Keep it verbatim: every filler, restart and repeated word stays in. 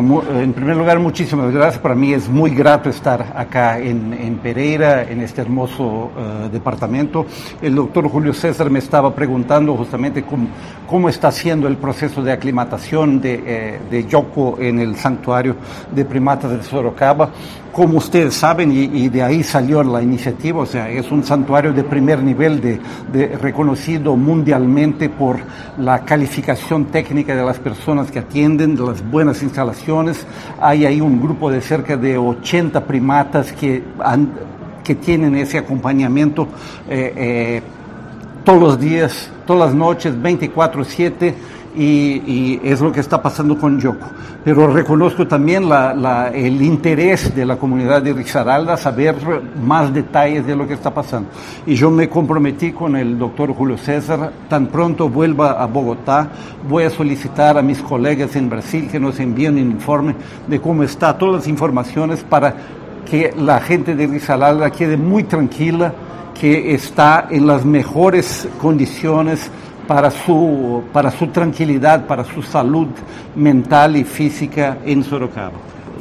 Bueno, en primer lugar, muchísimas gracias. Para mí es muy grato estar acá en, en Pereira, en este hermoso uh, departamento. El doctor Julio César me estaba preguntando justamente cómo, cómo está haciendo el proceso de aclimatación de, eh, de Yoko en el santuario de primatas de Sorocaba. Como ustedes saben, y, y de ahí salió la iniciativa, o sea, es un santuario de primer nivel, de, de reconocido mundialmente por la calificación técnica de las personas que atienden, de las buenas instalaciones. Hay ahí un grupo de cerca de ochenta primatas que, han, que tienen ese acompañamiento eh, eh, todos los días, todas las noches, veinticuatro siete. Y, y es lo que está pasando con Yoko. Pero reconozco también la, la, el interés de la comunidad de Risaralda, saber más detalles de lo que está pasando. Y yo me comprometí con el doctor Julio César, tan pronto vuelva a Bogotá, voy a solicitar a mis colegas en Brasil que nos envíen un informe de cómo está, todas las informaciones para que la gente de Risaralda quede muy tranquila, que está en las mejores condiciones para su, para su tranquilidad, para su salud mental y física en Sorocaba.